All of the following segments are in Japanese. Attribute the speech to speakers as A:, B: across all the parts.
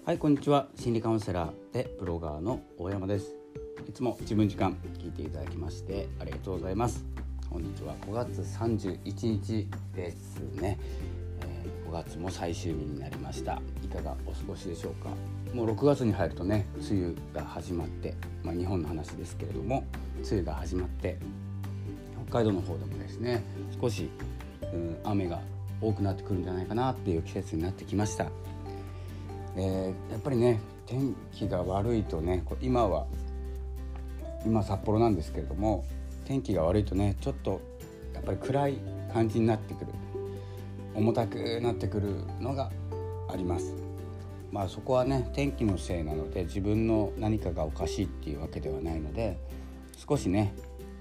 A: はい、こんにちは。心理カウンセラーでブロガーの大山です。いつも自分時間聞いていただきましてありがとうございます。本日は5月31日ですね。5月も最終日になりました。いかがお過ごしでしょうか。もう6月に入るとね、梅雨が始まって、日本の話ですけれども、梅雨が始まって北海道の方でもですね、少し、雨が多くなってくるんじゃないかなっていう季節になってきました。やっぱりね、天気が悪いとね、今札幌なんですけれども、天気が悪いとね、ちょっとやっぱり暗い感じになってくる、重たくなってくるのがあります。そこはね、天気のせいなので、自分の何かがおかしいっていうわけではないので、少しね、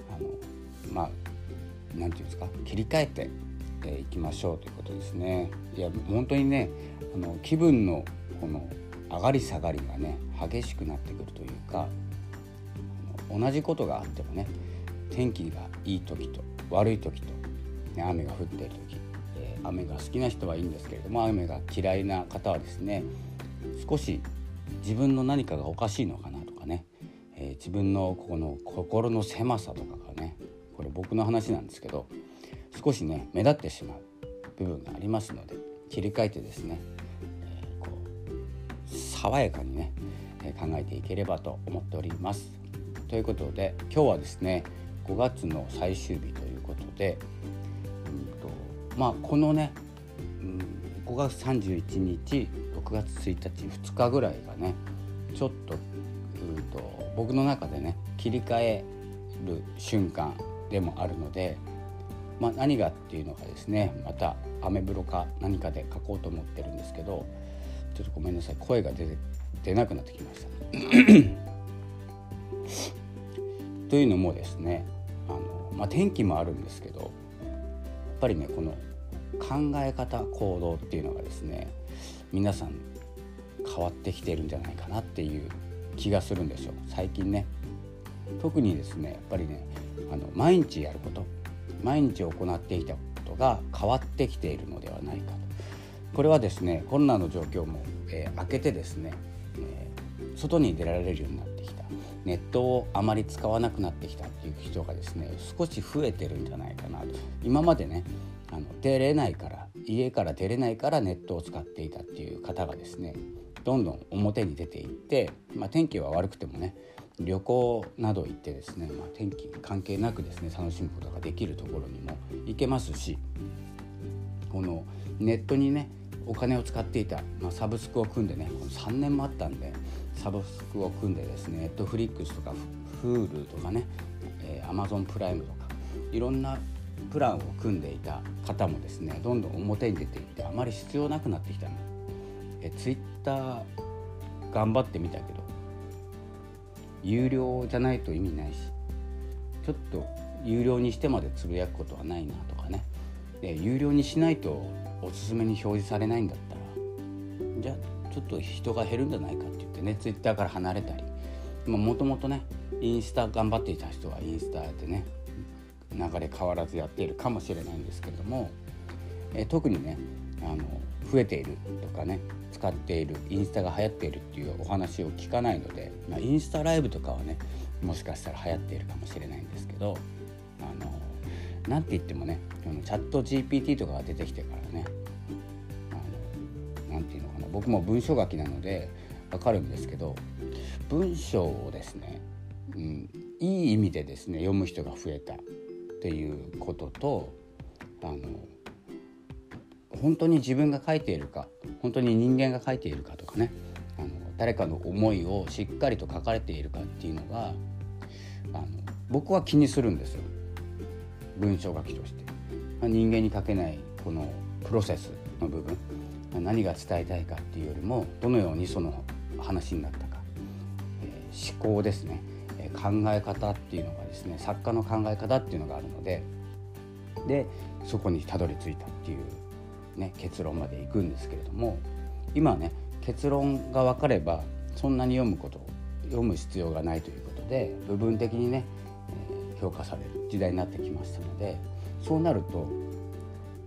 A: なんていうんですか、切り替えていきましょうということですね。いや、本当にね、気分のこの上がり下がりがね、激しくなってくるというか、同じことがあってもね、天気がいい時と悪い時と、雨が降っている時、雨が好きな人はいいんですけれども、雨が嫌いな方はですね、少し自分の何かがおかしいのかなとかね、自分のこの心の狭さとかがね、これ僕の話なんですけど、少しね目立ってしまう部分がありますので、切り替えてですね、爽やかにね、考えていければと思っております。ということで、今日はですね、5月の最終日ということで、このね、5月31日、6月1日、2日ぐらいがね、ちょっと僕の中でね、切り替える瞬間でもあるので、何がっていうのがですね、またアメブロか何かで書こうと思ってるんですけど、ちょっとごめんなさい、声が出なくなってきましたというのもですね、天気もあるんですけど、やっぱりね、この考え方、行動っていうのがですね、皆さん変わってきているんじゃないかなっていう気がするんですよ、最近ね。特にですね、やっぱりね、毎日やること、毎日行っていたことが変わってきているのではないかと。これはですね、コロナの状況も、明けてですね、外に出られるようになってきた、ネットをあまり使わなくなってきたっていう人がですね、少し増えてるんじゃないかなと。今までね、家から出れないからネットを使っていたっていう方がですね、どんどん表に出ていって、天気は悪くてもね、旅行など行ってですね、天気関係なくですね、楽しむことができるところにも行けますし、このネットにね、お金を使っていた、サブスクを組んでね、3年もあったんで、サブスクを組んでですね、Netflix とか Hulu とかね、Amazon プライムとか、いろんなプランを組んでいた方もですね、どんどん表に出ていって、あまり必要なくなってきたの。Twitter 頑張ってみたけど、有料じゃないと意味ないし、ちょっと有料にしてまでつぶやくことはないなとかね、有料にしないとおすすめに表示されないんだったら、じゃあちょっと人が減るんじゃないかって言ってね、ツイッターから離れたり、もともとね、インスタ頑張っていた人はインスタでね、流れ変わらずやっているかもしれないんですけれども、特にね、増えているとかね、使っている、インスタが流行っているっていうお話を聞かないので、インスタライブとかはね、もしかしたら流行っているかもしれないんですけど、なんて言ってもね、チャット GPT とかが出てきてからね、なんていうのかな、僕も文章書きなのでわかるんですけど、文章をですね、いい意味でですね、読む人が増えたっていうことと、本当に自分が書いているか、本当に人間が書いているかとかね、誰かの思いをしっかりと書かれているかっていうのが、僕は気にするんですよ、文章書きとして。人間に書けないこのプロセスの部分、何が伝えたいかっていうよりも、どのようにその話になったか、思考ですね、考え方っていうのがですね、作家の考え方っていうのがあるので、そこにたどり着いたっていうね、結論まで行くんですけれども、今ね、結論が分かればそんなに読む必要がないということで、部分的にね、評価される時代になってきましたので、そうなると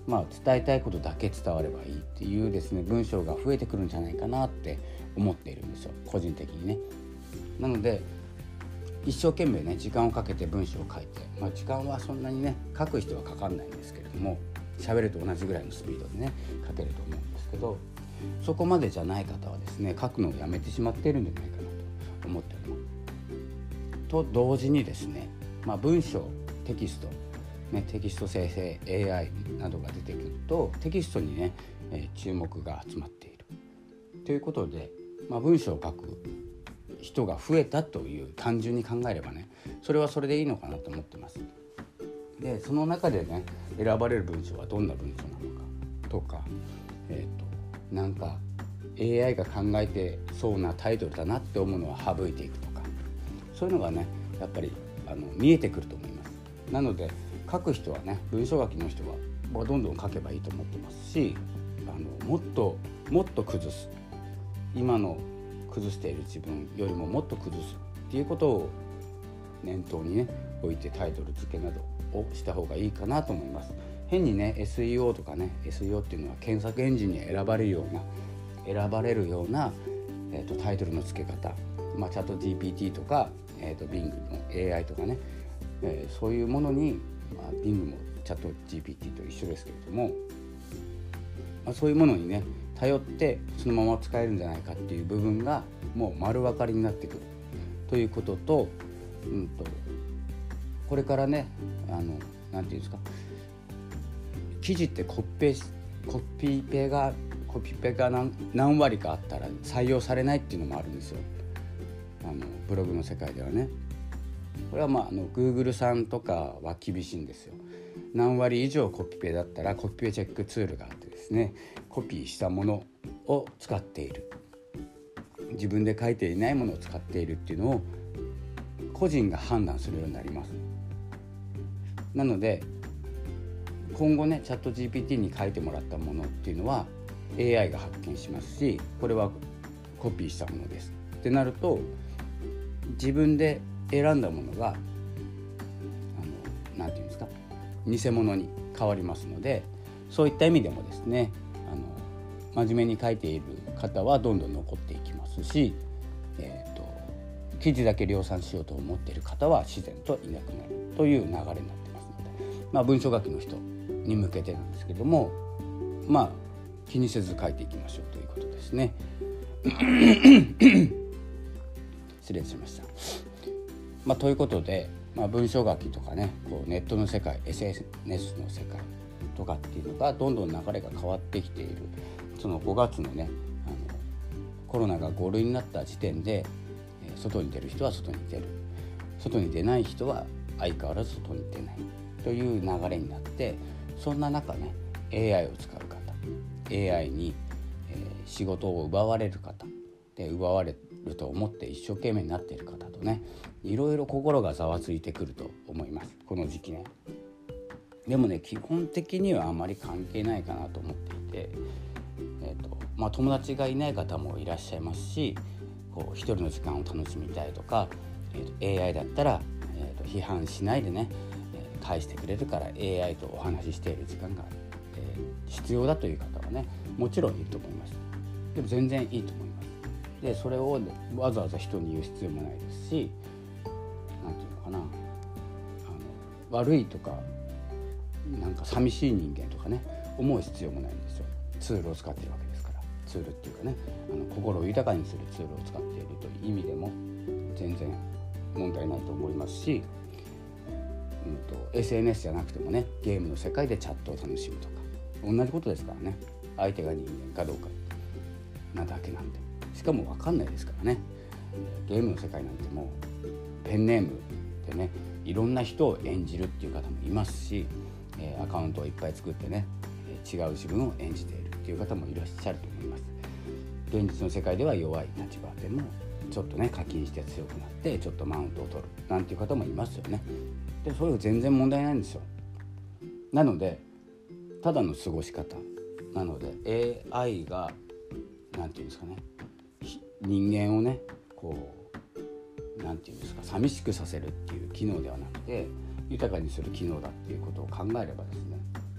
A: 伝えたいことだけ伝わればいいっていうですね文章が増えてくるんじゃないかなって思っているんですよ、個人的にね。なので一生懸命ね時間をかけて文章を書いて、時間はそんなにね書く人はかかんないんですけれども、喋ると同じぐらいのスピードでね書けると思うんですけど、そこまでじゃない方はですね書くのをやめてしまっているんじゃないかなと思っております。と同時にですね、文章テキストテキスト生成 AI などが出てくるとテキストにね、注目が集まっているということで、文章を書く人が増えたという単純に考えればね、それはそれでいいのかなと思ってます。でその中でね選ばれる文章はどんな文章なのかとか、なんか AI が考えてそうなタイトルだなって思うのは省いていくとか、そういうのがねやっぱり見えてくると思います。なので書く人はね、文章書きの人はどんどん書けばいいと思ってますし、もっと崩す、今の崩している自分よりももっと崩すっていうことを念頭にね置いてタイトル付けなどをした方がいいかなと思います。変にね SEO とかね、 SEO っていうのは検索エンジンに選ばれるような、タイトルの付け方、チャット GPT とか、Bing の AI とかね、そういうものに、Bing もチャット GPT と一緒ですけれども、そういうものにね頼ってそのまま使えるんじゃないかっていう部分がもう丸分かりになってくるということと、これからねなんていうんですか、記事ってコピペが何割かあったら採用されないっていうのもあるんですよ、ブログの世界ではね。これはGoogle さんとかは厳しいんですよ。何割以上コピペだったらコピペチェックツールがあってですね、コピーしたものを使っている、自分で書いていないものを使っているっていうのを個人が判断するようになります。なので今後ねチャット GPT に書いてもらったものっていうのは AI が発見しますし、これはコピーしたものですってなると、自分で選んだものがなんていうんですか、偽物に変わりますので、そういった意味でもですね真面目に書いている方はどんどん残っていきますし、記事だけ量産しようと思っている方は自然といなくなるという流れになってますので、文章書きの人に向けてなんですけども、気にせず書いていきましょうということですね。失礼しました。ということで、文章書きとかね、ネットの世界 SNS の世界とかっていうのがどんどん流れが変わってきている。その5月のねコロナが5類になった時点で、外に出る人は外に出る、外に出ない人は相変わらず外に出ないという流れになって、そんな中ね AI を使う方、AI に、仕事を奪われる方で、奪われると思って一生懸命になっている方とね、いろいろ心がざわついてくると思います、この時期ね。でもね基本的にはあまり関係ないかなと思っていて、友達がいない方もいらっしゃいますし、一人の時間を楽しみたいとか、AI だったら、批判しないでね、返してくれるから AI とお話ししている時間が、必要だという方はねもちろんいると思います。でも全然いいと思います。でそれをわざわざ人に言う必要もないですし、なんていうのかな、悪いとかなんか寂しい人間とかね思う必要もないんですよ。ツールを使っているわけですから。ツールっていうかね、心を豊かにするツールを使っているという意味でも全然問題ないと思いますし、SNS じゃなくてもねゲームの世界でチャットを楽しむとか同じことですからね。相手が人間かどうかなだけなんで、しかも分かんないですからね。ゲームの世界なんてもうペンネームでねいろんな人を演じるっていう方もいますし、アカウントをいっぱい作ってね違う自分を演じているっていう方もいらっしゃると思います。現実の世界では弱い立場でもちょっとね課金して強くなってちょっとマウントを取るなんていう方もいますよね。でそれは全然問題ないんですよ。なのでただの過ごし方なので AI がなんていうんですかね、人間をねなんていうんですか、寂しくさせるっていう機能ではなくて豊かにする機能だっていうことを考えればですね、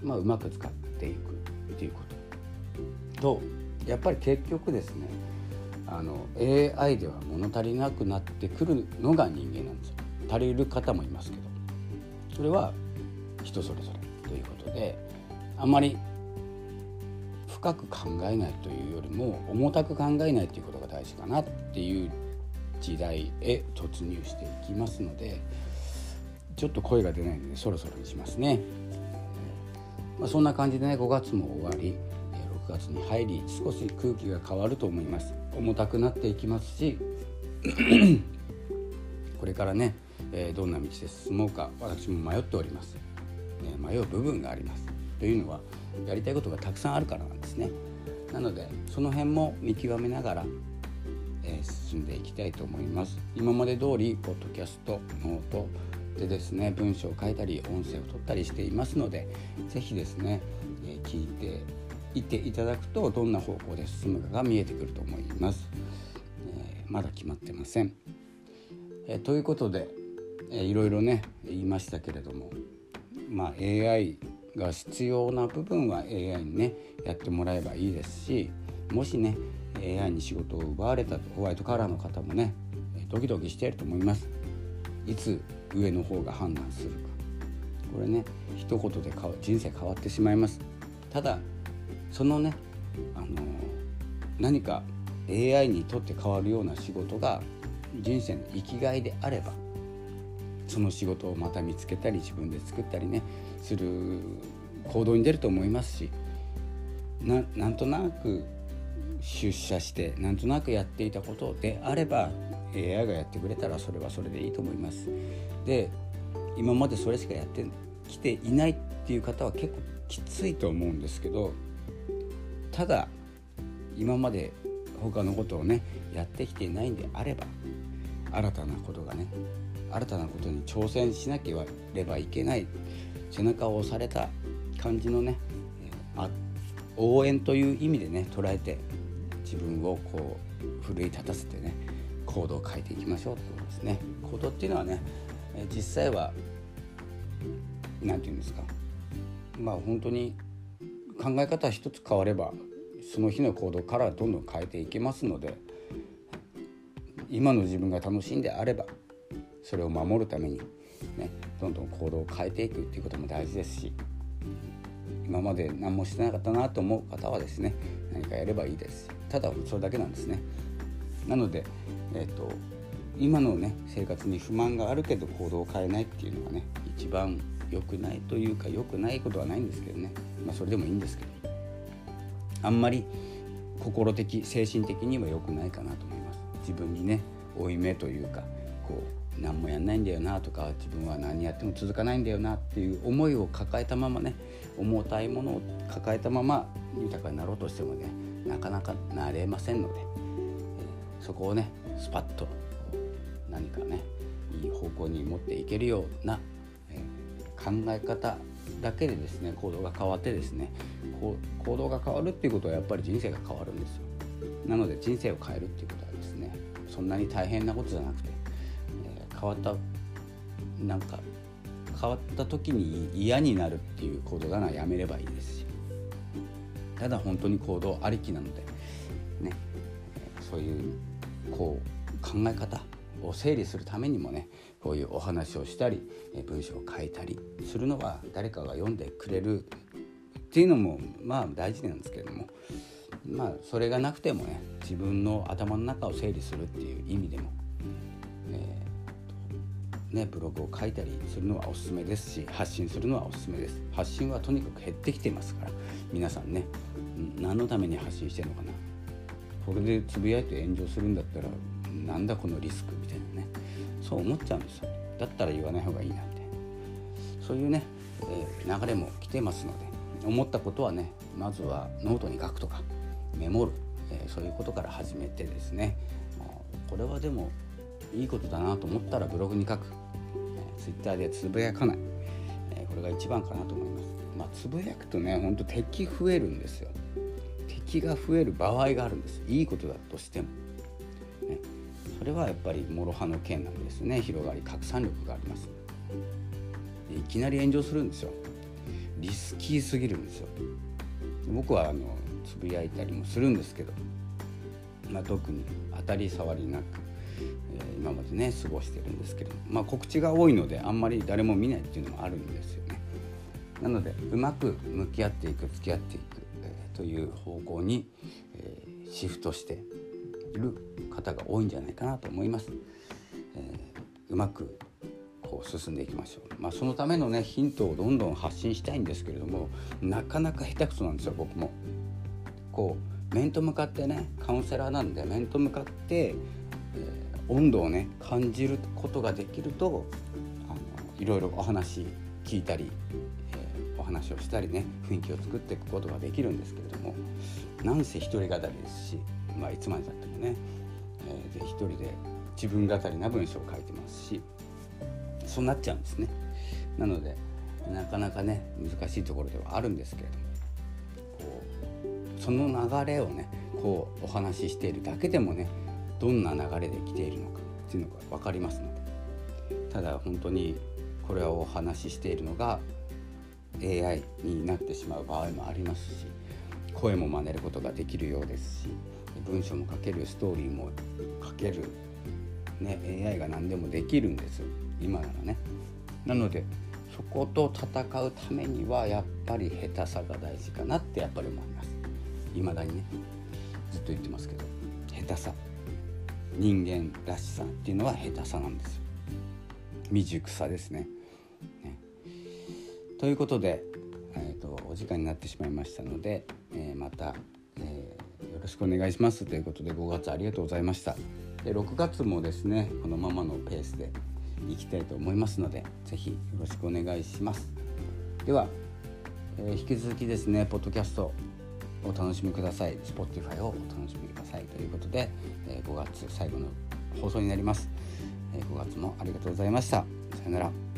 A: うまく使っていくっていうことと、やっぱり結局ですねAI では物足りなくなってくるのが人間なんですよ。足りる方もいますけど、それは人それぞれということで、あまり深く考えないというよりも重たく考えないということが大事かなっていう時代へ突入していきますので、ちょっと声が出ないのでそろそろにしますね。そんな感じでね、5月も終わり6月に入り、少し空気が変わると思います。重たくなっていきますしこれからね、どんな道で進もうか私も迷っております、迷う部分があります。というのはやりたいことがたくさんあるからなんですね。なのでその辺も見極めながら、進んでいきたいと思います。今まで通りポッドキャスト、ノートでですね、文章を書いたり音声を取ったりしていますので、ぜひですね、聞いていていただくとどんな方向で進むかが見えてくると思います。まだ決まってません。ということで、いろいろね言いましたけれども、AI が必要な部分は AI にねやってもらえばいいですし、もしね AI に仕事を奪われたホワイトカラーの方もねドキドキしていると思います。いつ上の方が判断するか、これね一言で人生変わってしまいます。ただそのね何か AI にとって変わるような仕事が人生の生きがいであれば、その仕事をまた見つけたり自分で作ったりねする行動に出ると思いますし、なんとなく出社してなんとなくやっていたことであれば AI がやってくれたらそれはそれでいいと思います。で、今までそれしかやってきていないっていう方は結構きついと思うんですけど、ただ今まで他のことをねやってきていないんであれば、新たなことに挑戦しなければいけない、背中を押された感じのね、応援という意味でね捉えて、自分をこう奮い立たせてね行動を変えていきましょうということですね。行動っていうのはね、実際はなんていうんですか、本当に考え方一つ変わればその日の行動からどんどん変えていけますので、今の自分が楽しいんであればそれを守るために、ね、どんどん行動を変えていくっていうことも大事ですし、今まで何もしてなかったなと思う方はですね何かやればいいですし、ただそれだけなんですね。なので、今のね生活に不満があるけど行動を変えないっていうのがね一番良くないというか、良くないことはないんですけどね、それでもいいんですけど、あんまり心的精神的には良くないかなと思います。自分にね負い目というか、何もやんないんだよなとか、自分は何やっても続かないんだよなっていう思いを抱えたままね、重たいものを抱えたまま豊かになろうとしてもねなかなかなれませんので、そこをねスパッと何かねいい方向に持っていけるような、考え方だけでですね行動が変わってですね、行動が変わるっていうことはやっぱり人生が変わるんですよ。なので人生を変えるっていうことはですねそんなに大変なことじゃなくて、変わった時に嫌になるっていう行動がやめればいいですし、ただ本当に行動ありきなのでね、そういう考え方を整理するためにもねこういうお話をしたり文章を書いたりするのは誰かが読んでくれるっていうのも大事なんですけれども、それがなくてもね自分の頭の中を整理するっていう意味でも、ブログを書いたりするのはおすすめですし、発信するのはおすすめです。発信はとにかく減ってきてますから、皆さんね、何のために発信してるのかな、これでつぶやいて炎上するんだったらなんだこのリスクみたいなね、そう思っちゃうんですよ。だったら言わない方がいいなって、そういうね、流れも来てますので、思ったことはねまずはノートに書くとかメモる、そういうことから始めてですね、これはでもいいことだなと思ったらブログに書く、ツイッターでつぶやかない、これが一番かなと思います。つぶやくとね本当敵増えるんですよ。敵が増える場合があるんです。いいことだとしても、それはやっぱり諸刃の剣なんですね。広がり拡散力があります。いきなり炎上するんですよ。 リスキーすぎるんですよ。僕はつぶやいたりもするんですけど、特に当たり障りなく、今までね過ごしてるんですけど、告知が多いのであんまり誰も見ないっていうのもあるんですよね。なのでうまく向き合っていく、付き合っていく、という方向に、シフトしている方が多いんじゃないかなと思います。うまく進んでいきましょう。そのためのねヒントをどんどん発信したいんですけれども、なかなか下手くそなんですよ。僕も面と向かってね、カウンセラーなんで面と向かって、温度をね感じることができるといろいろお話聞いたり、お話をしたりね、雰囲気を作っていくことができるんですけれども、なんせ一人語りですし、いつまでたってもね、で一人で自分語りな文章を書いてますし、そうなっちゃうんですね。なのでなかなかね難しいところではあるんですけれども、その流れをねお話ししているだけでもね、どんな流れで来ているのかっていうのが分かりますので、ただ本当にこれをお話ししているのが AI になってしまう場合もありますし、声も真似ることができるようですし、文章も書ける、ストーリーも書ける、AI が何でもできるんですよ今ならね。なのでそこと戦うためにはやっぱり下手さが大事かなってやっぱり思います。未だにねずっと言ってますけど、下手さ、人間らしさっていうのは下手さなんですよ。未熟さですね。ということで、お時間になってしまいましたので、また、よろしくお願いしますということで、5月ありがとうございました。で6月もですねこのままのペースでいきたいと思いますので、ぜひよろしくお願いします。では、引き続きですねポッドキャストお楽しみください。 Spotify をお楽しみくださいということで、5月最後の放送になります。5月もありがとうございました。さよなら。